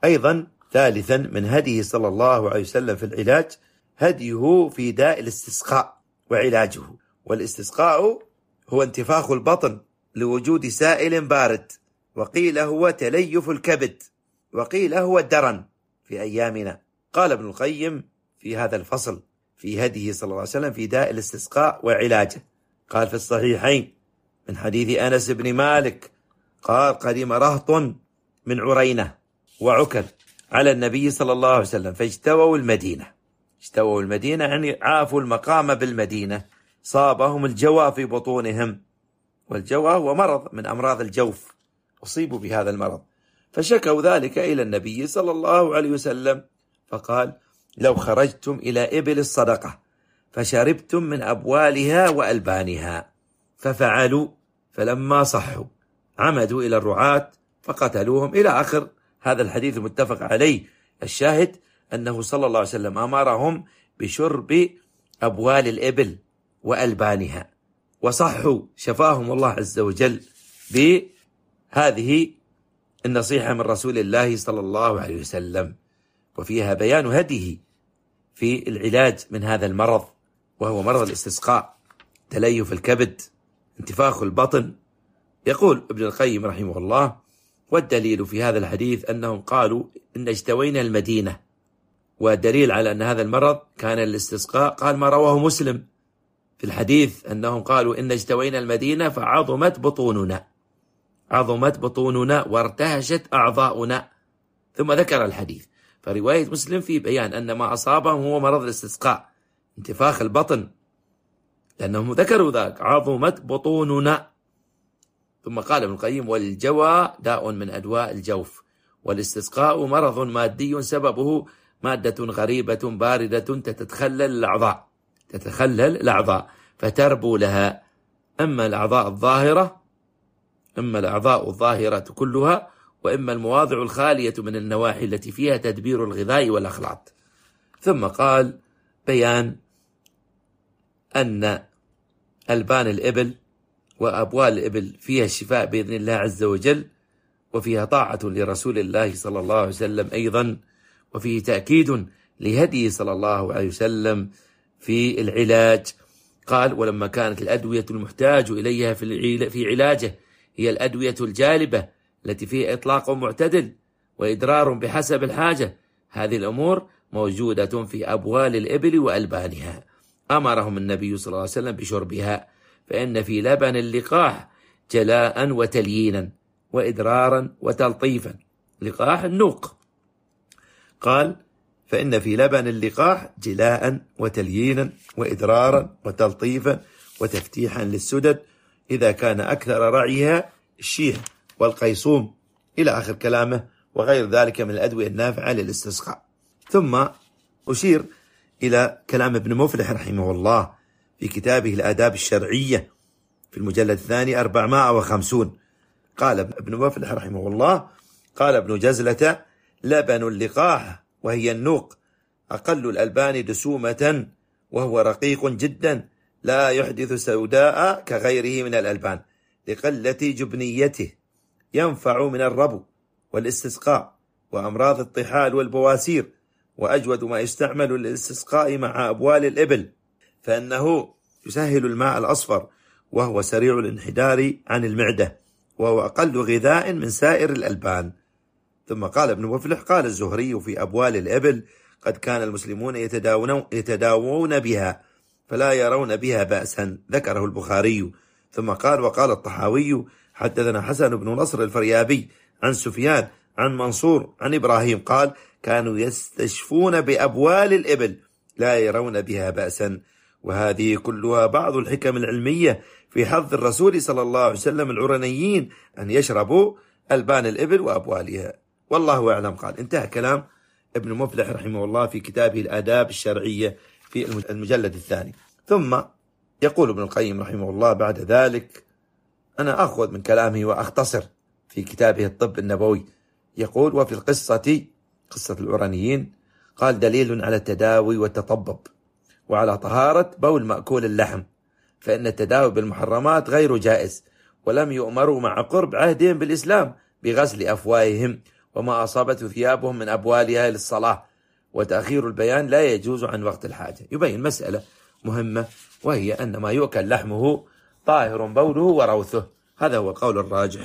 أيضا ثالثا من هديه صلى الله عليه وسلم في العلاج هديه في داء الاستسقاء وعلاجه. والاستسقاء هو انتفاخ البطن لوجود سائل بارد، وقيل هو تليف الكبد، وقيل هو الدرن في أيامنا. قال ابن القيم في هذا الفصل في هديه صلى الله عليه وسلم في داء الاستسقاء وعلاجه، قال في الصحيحين من حديث أنس بن مالك قال قدم رهط من عرينة وعكر على النبي صلى الله عليه وسلم فاجتووا المدينة. اجتووا المدينة يعني عافوا المقام بالمدينة، صابهم الجوى في بطونهم، والجوى هو مرض من أمراض الجوف، أصيبوا بهذا المرض، فشكوا ذلك إلى النبي صلى الله عليه وسلم فقال لو خرجتم إلى إبل الصدقة فشربتم من أبوالها وألبانها، ففعلوا، فلما صحوا عمدوا إلى الرعاة فقتلوهم، إلى آخر هذا الحديث المتفق عليه. الشاهد أنه صلى الله عليه وسلم أمرهم بشرب أبوال الإبل وألبانها، وصحوا، شفاهم الله عز وجل بهذه النصيحة من رسول الله صلى الله عليه وسلم، وفيها بيان هديه في العلاج من هذا المرض، وهو مرض الاستسقاء، تليف الكبد، انتفاخ البطن. يقول ابن القيم رحمه الله: والدليل في هذا الحديث أنهم قالوا إن اجتوينا المدينة، والدليل على أن هذا المرض كان الاستسقاء قال ما رواه مسلم في الحديث أنهم قالوا إن اجتوينا المدينة فعظمت بطوننا، عظمت بطوننا وارتهشت أعضاؤنا، ثم ذكر الحديث. فرواية مسلم في بيان أن ما أصابهم هو مرض الاستسقاء، انتفاخ البطن، لأنهم ذكروا ذلك عظمت بطوننا. ثم قال ابن القيم: والجوى داء من أدواء الجوف، والاستسقاء مرض مادي سببه مادة غريبة باردة تتخلل الأعضاء فتربو لها، أما الأعضاء الظاهرة كلها، وإما المواضع الخالية من النواحي التي فيها تدبير الغذاء والأخلاط. ثم قال: بيان أن ألبان الإبل وأبوال الإبل فيها الشفاء بإذن الله عز وجل، وفيها طاعة لرسول الله صلى الله عليه وسلم أيضا، وفيه تأكيد لهديه صلى الله عليه وسلم في العلاج. قال: ولما كانت الأدوية المحتاج إليها في علاجه هي الأدوية الجالبة التي فيها إطلاق معتدل وإدرار بحسب الحاجة، هذه الأمور موجودة في أبوال الإبل وألبانها، أمرهم النبي صلى الله عليه وسلم بشربها، فإن في لبن اللقاح جلاء وتليينا وإدرارا وتلطيفا. لقاح النوق، قال: فإن في لبن اللقاح جلاء وتليينا وإدرارا وتلطيفا وتفتيحا للسدد إذا كان أكثر رعيها الشيح والقيصوم، إلى آخر كلامه، وغير ذلك من الأدوية النافعة للاستسقاء. ثم أشير إلى كلام ابن مفلح رحمه الله في كتابه الآداب الشرعية في المجلد الثاني 450. قال ابن مفلح رحمه الله: قال ابن جزلة: لبن اللقاح وهي النوق أقل الألبان دسومة، وهو رقيق جدا لا يحدث سوداء كغيره من الألبان لقلة جبنيته، ينفع من الربو والاستسقاء وأمراض الطحال والبواسير، وأجود ما يستعمل للاستسقاء مع أبوال الإبل، فإنه يسهل الماء الأصفر، وهو سريع الانحدار عن المعدة، وهو أقل غذاء من سائر الألبان. ثم قال ابن مفلح: قال الزهري في أبوال الإبل: قد كان المسلمون يتداوون بها فلا يرون بها بأسا، ذكره البخاري. ثم قال: وقال الطحاوي: حدثنا حسن بن نصر الفريابي عن سفيان عن منصور عن إبراهيم قال: كانوا يستشفون بأبوال الإبل لا يرون بها بأسا. وهذه كلها بعض الحكم العلمية في حظ الرسول صلى الله عليه وسلم العرنيين أن يشربوا ألبان الإبل وأبوالها، والله أعلم. قال: انتهى كلام ابن مفلح رحمه الله في كتابه الآداب الشرعية في المجلد الثاني. ثم يقول ابن القيم رحمه الله بعد ذلك، أنا أخذ من كلامه وأختصر في كتابه الطب النبوي، يقول: وفي قصة العرنيين قال: دليل على التداوي والتطبب وعلى طهارة بول مأكول اللحم، فإن التداوي بالمحرمات غير جائز، ولم يؤمروا مع قرب عهدهم بالإسلام بغسل أفواههم وما أصابته ثيابهم من أبوالها للصلاة، وتأخير البيان لا يجوز عن وقت الحاجة. يبين مسألة مهمة، وهي أن ما يؤكل لحمه طاهر بوله وروثه، هذا هو القول الراجح.